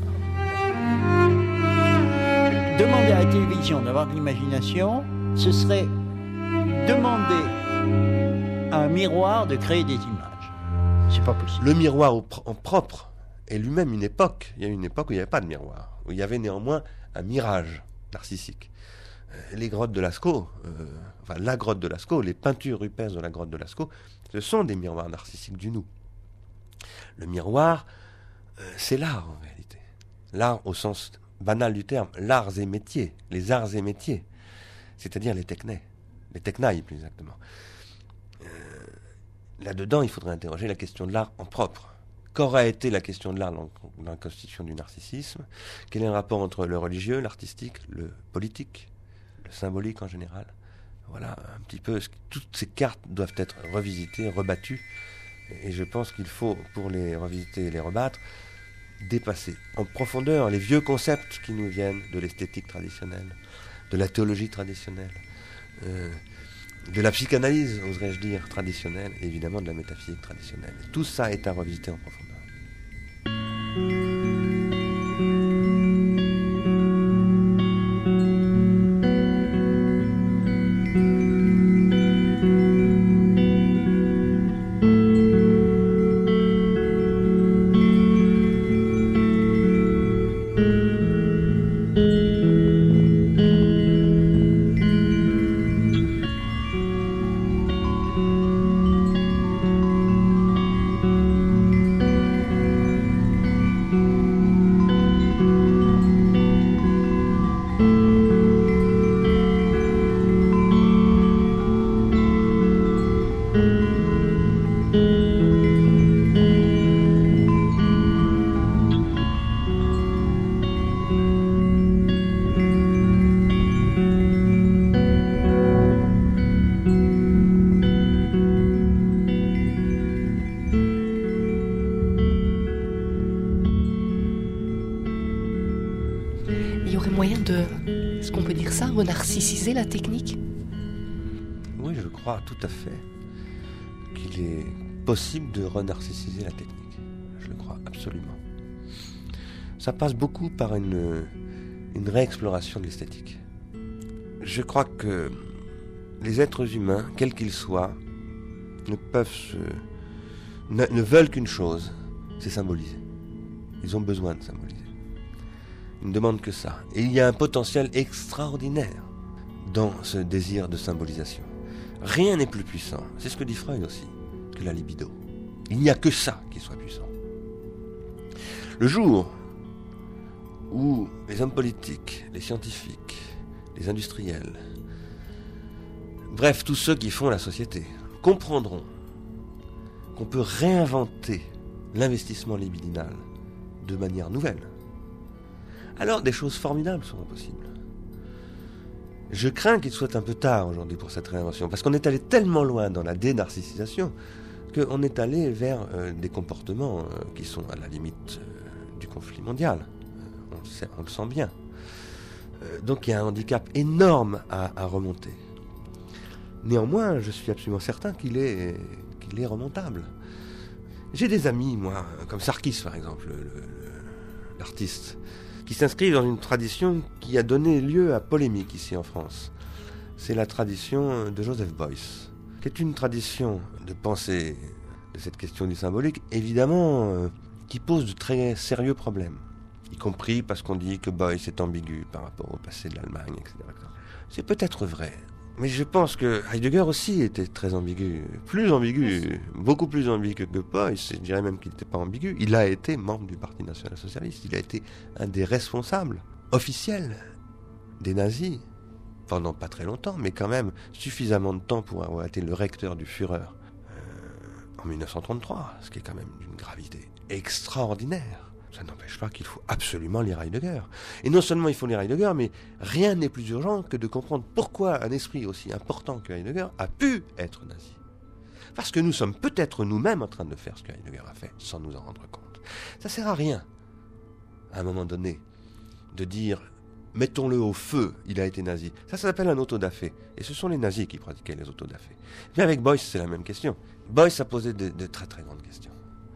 Demander à la télévision d'avoir de l'imagination, ce serait demander à un miroir de créer des images. C'est pas possible. Le miroir au pr- en propre est lui-même une époque. Il y a une époque où il n'y avait pas de miroir, où il y avait néanmoins un mirage narcissique. Euh, les grottes de Lascaux, euh, enfin la grotte de Lascaux, les peintures rupestres de la grotte de Lascaux, ce sont des miroirs narcissiques du nous. Le miroir, euh, c'est l'art en réalité. L'art au sens banal du terme, l'arts et métiers, les arts et métiers, c'est-à-dire les technés, les technailles plus exactement. Euh, là-dedans, il faudrait interroger la question de l'art en propre. Qu'aurait été la question de l'art dans, dans la constitution du narcissisme? Quel est le rapport entre le religieux, l'artistique, le politique, le symbolique en général? Voilà, un petit peu, toutes ces cartes doivent être revisitées, rebattues, et je pense qu'il faut, pour les revisiter et les rebattre, dépasser en profondeur les vieux concepts qui nous viennent de l'esthétique traditionnelle, de la théologie traditionnelle, euh, de la psychanalyse, oserais-je dire, traditionnelle, et évidemment de la métaphysique traditionnelle. Tout ça est à revisiter en profondeur. Narcissiser la technique? Oui, je crois tout à fait qu'il est possible de renarcissiser la technique. Je le crois absolument. Ça passe beaucoup par une, une réexploration de l'esthétique. Je crois que les êtres humains, quels qu'ils soient, ne peuvent se, ne, ne veulent qu'une chose, c'est symboliser. Ils ont besoin de symboliser. Ils ne demandent que ça. Et il y a un potentiel extraordinaire dans ce désir de symbolisation. Rien n'est plus puissant, c'est ce que dit Freud aussi, que la libido. Il n'y a que ça qui soit puissant. Le jour où les hommes politiques, les scientifiques, les industriels, bref, tous ceux qui font la société, comprendront qu'on peut réinventer l'investissement libidinal de manière nouvelle, alors des choses formidables seront possibles. Je crains qu'il soit un peu tard aujourd'hui pour cette réinvention, parce qu'on est allé tellement loin dans la dénarcissisation qu'on est allé vers euh, des comportements euh, qui sont à la limite euh, du conflit mondial. Euh, on, le sait, on le sent bien. Euh, donc il y a un handicap énorme à, à remonter. Néanmoins, je suis absolument certain qu'il est, qu'il est remontable. J'ai des amis, moi, comme Sarkis par exemple, le, le, l'artiste, qui s'inscrit dans une tradition qui a donné lieu à polémique ici en France. C'est la tradition de Joseph Beuys, qui est une tradition de pensée de cette question du symbolique, évidemment, euh, qui pose de très sérieux problèmes, y compris parce qu'on dit que Beuys est ambigu par rapport au passé de l'Allemagne, et cetera. C'est peut-être vrai, mais je pense que Heidegger aussi était très ambigu, plus ambigu, beaucoup plus ambigu que Beuys, je dirais même qu'il n'était pas ambigu. Il a été membre du Parti national-socialiste, il a été un des responsables officiels des nazis, pendant pas très longtemps, mais quand même suffisamment de temps pour avoir été le recteur du Führer euh, en dix-neuf cent trente-trois, ce qui est quand même d'une gravité extraordinaire. Ça n'empêche pas qu'il faut absolument lire Heidegger. Et non seulement il faut lire Heidegger, mais rien n'est plus urgent que de comprendre pourquoi un esprit aussi important que Heidegger a pu être nazi. Parce que nous sommes peut-être nous-mêmes en train de faire ce que Heidegger a fait, sans nous en rendre compte. Ça sert à rien, à un moment donné, de dire « mettons-le au feu, il a été nazi ». Ça, ça s'appelle un autodafé. Et ce sont les nazis qui pratiquaient les autodafés. Mais avec Beuys, c'est la même question. Beuys a posé de, de très très grandes questions.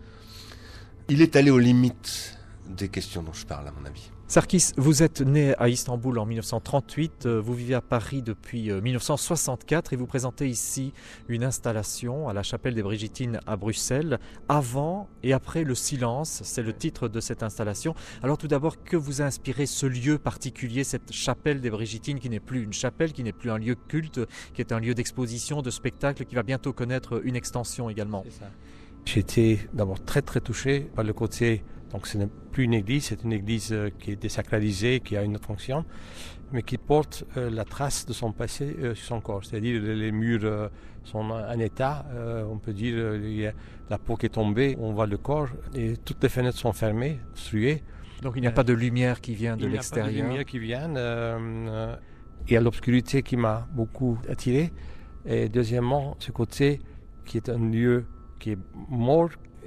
Il est allé aux limites des questions dont je parle, à mon avis. Sarkis, vous êtes né à Istanbul en dix-neuf cent trente-huit, vous vivez à Paris depuis dix-neuf cent soixante-quatre et vous présentez ici une installation à la chapelle des Brigittines à Bruxelles, avant et après le silence, c'est le titre de cette installation. Alors tout d'abord, que vous a inspiré ce lieu particulier, cette chapelle des Brigittines qui n'est plus une chapelle, qui n'est plus un lieu culte, qui est un lieu d'exposition, de spectacle, qui va bientôt connaître une extension également? C'est ça. J'ai été d'abord très très touché par le côté, donc ce n'est plus une église, c'est une église qui est désacralisée, qui a une autre fonction, mais qui porte euh, la trace de son passé euh, sur son corps. C'est-à-dire les murs euh, sont en état, euh, on peut dire euh, il y a la peau qui est tombée, on voit le corps, et toutes les fenêtres sont fermées, obstruées. Donc il n'y a euh, pas de lumière qui vient de il l'extérieur. Il n'y a pas de lumière qui vient. Euh, euh, il y a l'obscurité qui m'a beaucoup attiré. Et deuxièmement, ce côté qui est un lieu qui est mort.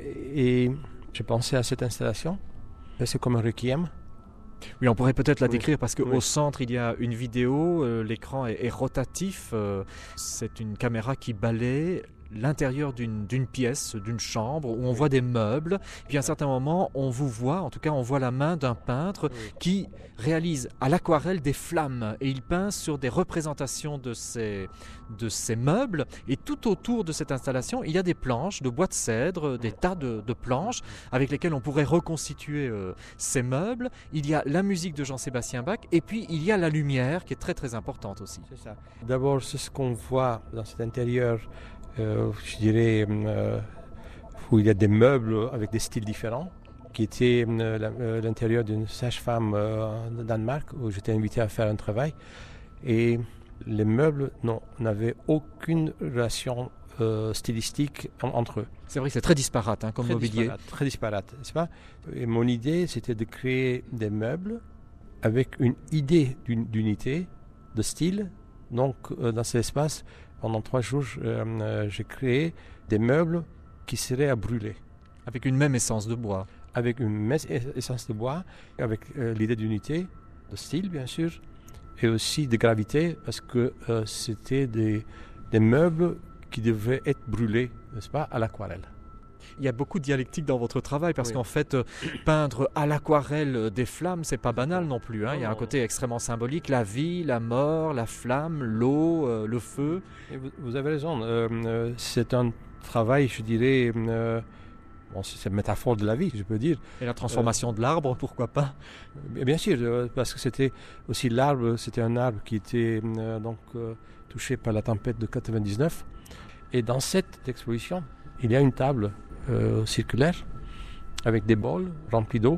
Et j'ai pensé à cette installation. C'est comme un requiem. Oui, on pourrait peut-être la oui. décrire parce qu'au oui. centre, il y a une vidéo, euh, l'écran est, est rotatif, euh, c'est une caméra qui balaie l'intérieur d'une, d'une pièce, d'une chambre, où on oui. voit des meubles, puis à un certain moment, on vous voit, en tout cas on voit la main d'un peintre oui. qui réalise à l'aquarelle des flammes, et il peint sur des représentations de ces, de ces meubles, et tout autour de cette installation, il y a des planches de bois de cèdre, des tas de, de planches, avec lesquelles on pourrait reconstituer euh, ces meubles. Il y a la musique de Jean-Sébastien Bach, et puis il y a la lumière, qui est très très importante aussi. C'est ça. D'abord, c'est ce qu'on voit dans cet intérieur, Euh, je dirais, euh, où il y a des meubles avec des styles différents, qui était euh, la, euh, l'intérieur d'une sage-femme euh, de Danemark, où j'étais invité à faire un travail. Et les meubles non, n'avaient aucune relation euh, stylistique en, entre eux. C'est vrai que c'est très disparate hein, comme très mobilier. Disparate, très disparate, n'est-ce pas ? Et mon idée, c'était de créer des meubles avec une idée d'une, d'unité, de style. Donc, euh, dans cet espace, pendant trois jours, euh, j'ai créé des meubles qui seraient à brûler. Avec une même essence de bois. Avec une même essence de bois, avec euh, l'idée d'unité, de style bien sûr, et aussi de gravité, parce que euh, c'était des, des meubles qui devaient être brûlés, n'est-ce pas, à l'aquarelle. Il y a beaucoup de dialectique dans votre travail parce oui. qu'en fait, euh, peindre à l'aquarelle des flammes, c'est pas banal non plus. Hein. Non, il y a un côté extrêmement symbolique, la vie, la mort, la flamme, l'eau, euh, le feu. Et vous, vous avez raison, euh, euh, c'est un travail, je dirais, euh, bon, c'est une métaphore de la vie, je peux dire. Et la transformation euh, de l'arbre, pourquoi pas ? Bien sûr, euh, parce que c'était aussi l'arbre, c'était un arbre qui était euh, donc euh, touché par la tempête de quatre-vingt-dix-neuf. Et dans cette exposition, il y a une table Euh, circulaire avec des bols remplis d'eau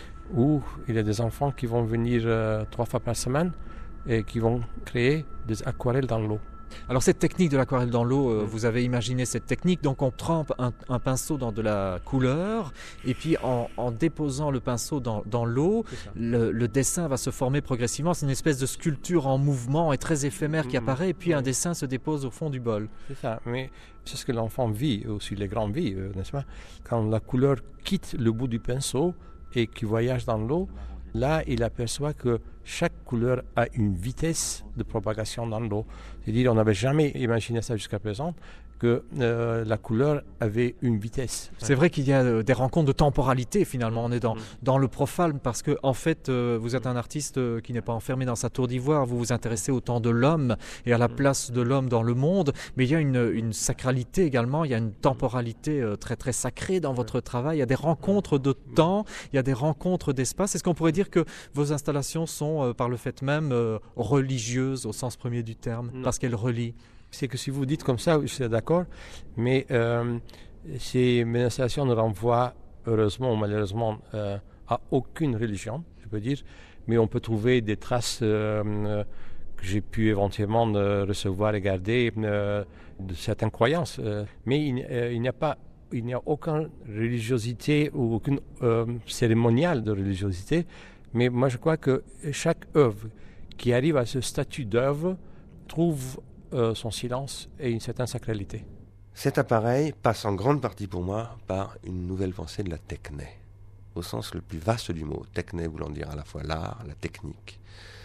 où il y a des enfants qui vont venir euh, trois fois par semaine et qui vont créer des aquarelles dans l'eau. Alors cette technique de l'aquarelle dans l'eau, euh, vous avez imaginé cette technique, donc on trempe un, un pinceau dans de la couleur et puis en, en déposant le pinceau dans, dans l'eau, le, le dessin va se former progressivement. C'est une espèce de sculpture en mouvement et très éphémère qui mmh, apparaît et puis oui. un dessin se dépose au fond du bol. C'est ça, mais c'est ce que l'enfant vit, aussi les grands vivent, euh, n'est-ce pas ? Quand la couleur quitte le bout du pinceau et qu'il voyage dans l'eau, là, il aperçoit que chaque couleur a une vitesse de propagation dans l'eau. C'est-à-dire, on n'avait jamais imaginé ça jusqu'à présent, que euh, la couleur avait une vitesse. C'est vrai qu'il y a euh, des rencontres de temporalité finalement. On est dans, mmh. dans le profane parce que en fait, euh, vous êtes un artiste euh, qui n'est pas enfermé dans sa tour d'ivoire. Vous vous intéressez au temps de l'homme et à la place de l'homme dans le monde. Mais il y a une, une sacralité également. Il y a une temporalité euh, très très sacrée dans votre travail. Il y a des rencontres de temps. Il y a des rencontres d'espace. Est-ce qu'on pourrait dire que vos installations sont euh, par le fait même euh, religieuses au sens premier du terme, non. parce qu'elles relient? C'est que si vous dites comme ça, je suis d'accord, mais euh, ces installations ne renvoient heureusement ou malheureusement euh, à aucune religion, je peux dire, mais on peut trouver des traces euh, que j'ai pu éventuellement euh, recevoir et garder euh, de certaines croyances. Euh, mais il, euh, il n'y a pas, il n'y a aucune religiosité ou aucune euh, cérémoniale de religiosité, mais moi je crois que chaque œuvre qui arrive à ce statut d'œuvre trouve Euh, son silence et une certaine sacralité. Cet appareil passe en grande partie pour moi par une nouvelle pensée de la techné, au sens le plus vaste du mot, techné voulant dire à la fois l'art, la technique,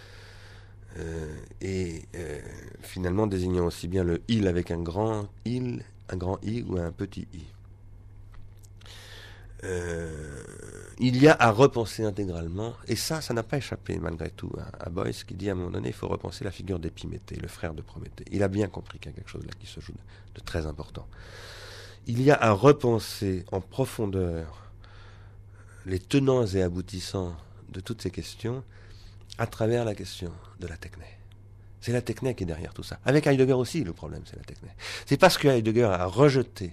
euh, et euh, finalement désignant aussi bien le il avec un grand il, un grand i ou un petit i. Euh, il y a à repenser intégralement, et ça, ça n'a pas échappé malgré tout à, à Beuys, qui dit à un moment donné, il faut repenser la figure d'Épiméthée, le frère de Prométhée. Il a bien compris qu'il y a quelque chose là qui se joue de, de très important. Il y a à repenser en profondeur les tenants et aboutissants de toutes ces questions à travers la question de la techné. C'est la techné qui est derrière tout ça. Avec Heidegger aussi, le problème, c'est la techné. C'est parce que Heidegger a rejeté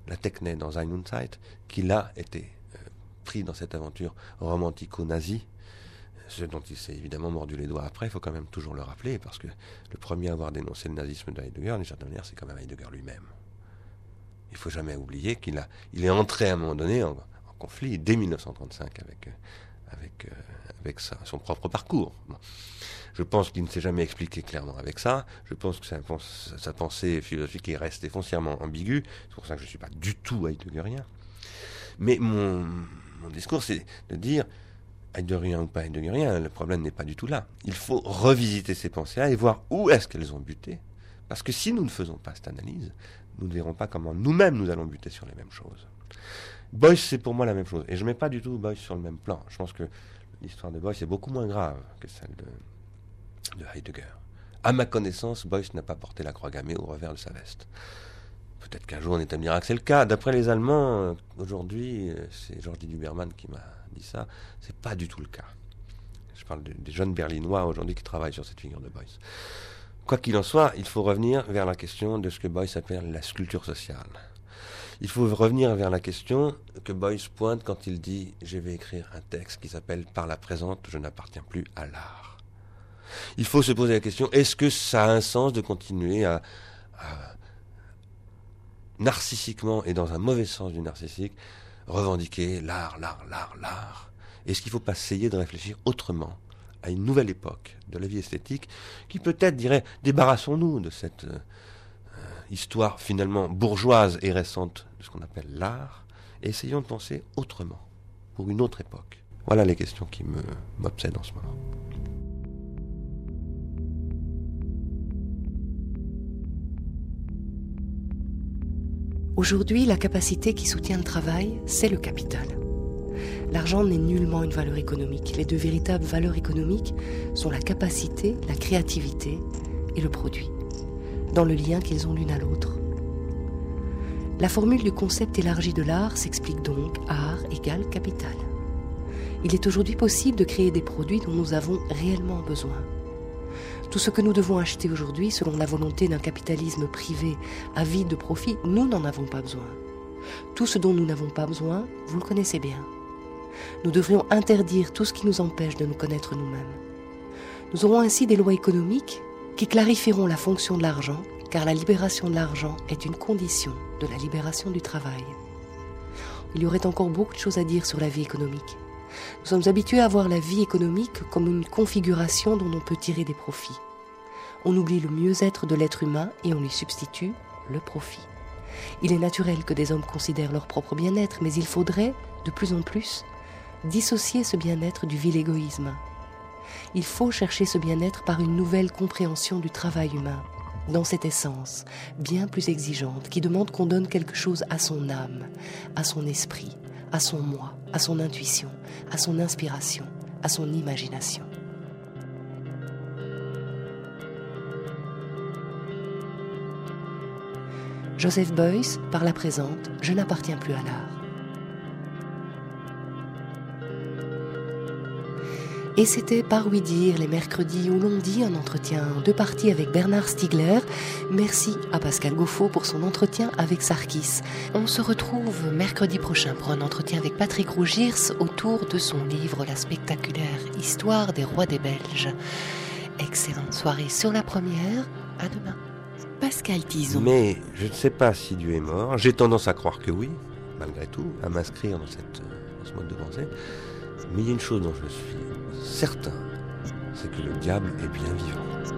la Techne dans Sein und Zeit, qu'il a été euh, pris dans cette aventure romantico-nazie, ce dont il s'est évidemment mordu les doigts après, il faut quand même toujours le rappeler, parce que le premier à avoir dénoncé le nazisme de Heidegger, d'une certaine manière, c'est quand même Heidegger lui-même. Il ne faut jamais oublier qu'il a, il est entré à un moment donné en, en conflit dès mille neuf cent trente-cinq avec, avec, euh, avec sa, son propre parcours. Bon. Je pense qu'il ne s'est jamais expliqué clairement avec ça. Je pense que sa, sa pensée philosophique est restée foncièrement ambiguë. C'est pour ça que je ne suis pas du tout heideggerien. Mais mon, mon discours, c'est de dire, heideggerien ou pas heideggerien, le problème n'est pas du tout là. Il faut revisiter ces pensées-là et voir où est-ce qu'elles ont buté. Parce que si nous ne faisons pas cette analyse, nous ne verrons pas comment nous-mêmes nous allons buter sur les mêmes choses. Beuys, c'est pour moi la même chose. Et je ne mets pas du tout Beuys sur le même plan. Je pense que l'histoire de Beuys est beaucoup moins grave que celle de, de Heidegger. À ma connaissance, Beuys n'a pas porté la croix gammée au revers de sa veste. Peut-être qu'un jour on établira que c'est le cas. D'après les Allemands, aujourd'hui, c'est Jordi Duberman qui m'a dit ça, c'est pas du tout le cas. Je parle de, des jeunes Berlinois aujourd'hui qui travaillent sur cette figure de Beuys. Quoi qu'il en soit, il faut revenir vers la question de ce que Beuys appelle la sculpture sociale. Il faut revenir vers la question que Beuys pointe quand il dit « Je vais écrire un texte qui s'appelle « Par la présente, je n'appartiens plus à l'art ». Il faut se poser la question, est-ce que ça a un sens de continuer à, à narcissiquement, et dans un mauvais sens du narcissique, revendiquer l'art, l'art, l'art, l'art? Est-ce qu'il ne faut pas essayer de réfléchir autrement à une nouvelle époque de la vie esthétique qui peut-être dirait débarrassons-nous de cette euh, histoire finalement bourgeoise et récente de ce qu'on appelle l'art et essayons de penser autrement pour une autre époque. Voilà les questions qui me, m'obsèdent en ce moment. Aujourd'hui, la capacité qui soutient le travail, c'est le capital. L'argent n'est nullement une valeur économique. Les deux véritables valeurs économiques sont la capacité, la créativité et le produit, dans le lien qu'ils ont l'une à l'autre. La formule du concept élargi de l'art s'explique donc art égale capital. Il est aujourd'hui possible de créer des produits dont nous avons réellement besoin. Tout ce que nous devons acheter aujourd'hui, selon la volonté d'un capitalisme privé avide de profit, nous n'en avons pas besoin. Tout ce dont nous n'avons pas besoin, vous le connaissez bien. Nous devrions interdire tout ce qui nous empêche de nous connaître nous-mêmes. Nous aurons ainsi des lois économiques qui clarifieront la fonction de l'argent, car la libération de l'argent est une condition de la libération du travail. Il y aurait encore beaucoup de choses à dire sur la vie économique. Nous sommes habitués à voir la vie économique comme une configuration dont on peut tirer des profits. On oublie le mieux-être de l'être humain et on lui substitue le profit. Il est naturel que des hommes considèrent leur propre bien-être, mais il faudrait, de plus en plus, dissocier ce bien-être du vil égoïsme. Il faut chercher ce bien-être par une nouvelle compréhension du travail humain, dans cette essence bien plus exigeante qui demande qu'on donne quelque chose à son âme, à son esprit, à son moi, à son intuition, à son inspiration, à son imagination. Joseph Beuys, par la présente, je n'appartiens plus à l'art. Et c'était Par Oui Dire, les mercredis où l'on dit, un entretien en deux parties avec Bernard Stiegler. Merci à Pascal Gauffo pour son entretien avec Sarkis. On se retrouve mercredi prochain pour un entretien avec Patrick Rougirs autour de son livre La spectaculaire histoire des rois des Belges. Excellente soirée sur la première, à demain. Pascal Tison. Mais je ne sais pas si Dieu est mort. J'ai tendance à croire que oui, malgré tout, à m'inscrire dans, cette, dans ce mode de pensée. Mais il y a une chose dont je suis certain, c'est que le diable est bien vivant.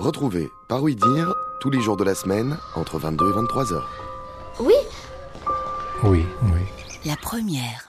Retrouvez Par Oui Dire tous les jours de la semaine entre vingt-deux et vingt-trois heures. Oui. Oui, oui. La première.